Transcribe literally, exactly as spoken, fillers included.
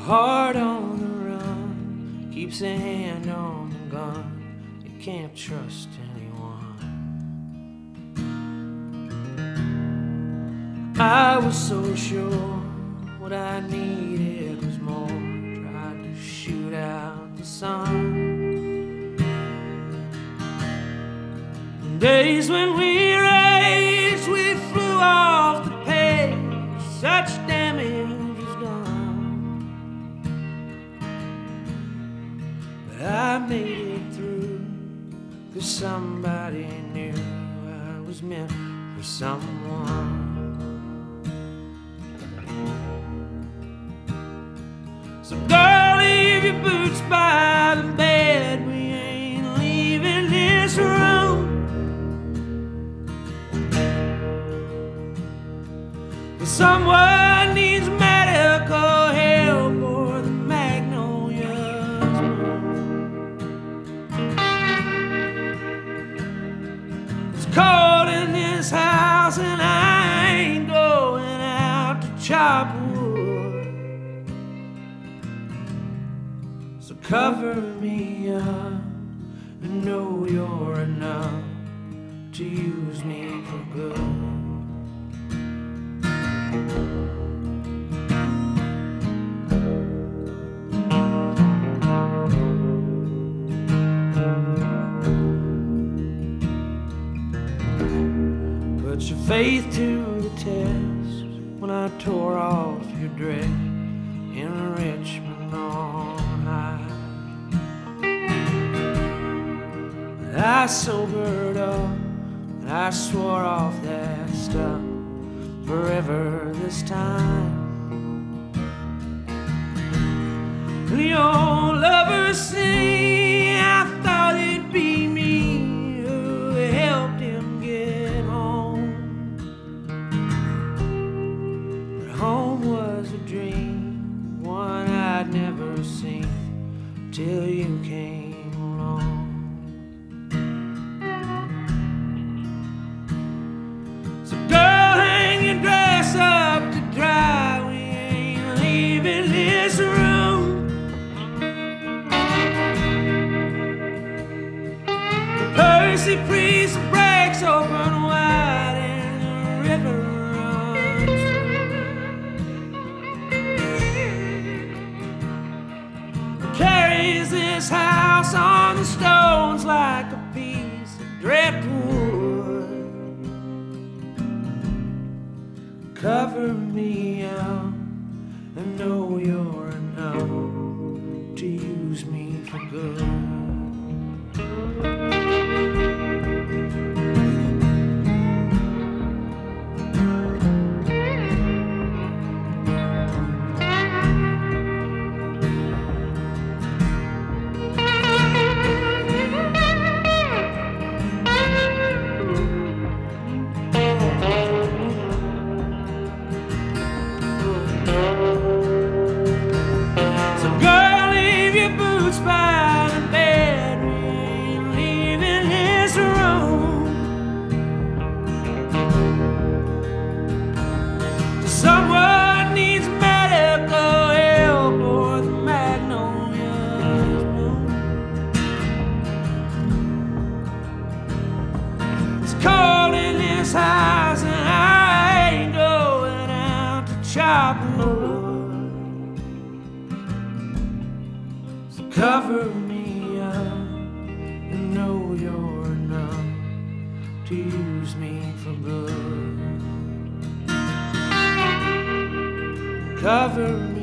heart on the run keeps a hand on the gun. You can't trust anyone. I was so sure what I needed was more. Tried to shoot out the sun. Days when we raced, we flew off the page. Such damage was done, but I made it through, 'cause somebody knew I was meant for someone. So girl, leave your boots by the bed. We ain't leaving this room. Someone needs medical help or the magnolias bloom. It's cold in this house and I ain't going out to chop wood. So cover me up and know you're enough to use me for good. Put your faith to the test when I tore off your dress in Richmond on high. I sobered up and I swore off that stuff forever this time. The old lovers sing, I thought it'd be me who helped him get home. But home was a dream, one I'd never seen till you came along. So girl, hang your dress up to dry. We ain't leaving this room. The Percy Priest breaks open wide and the river runs through. Carries this house on the stones like a piece of driftwood. Cover me up and know you're enough to use me for good. Someone needs medical help or the magnolias bloom. It's cold in this house and I ain't going out to chop wood. So cover me up and know you're enough to use me for good. Cover me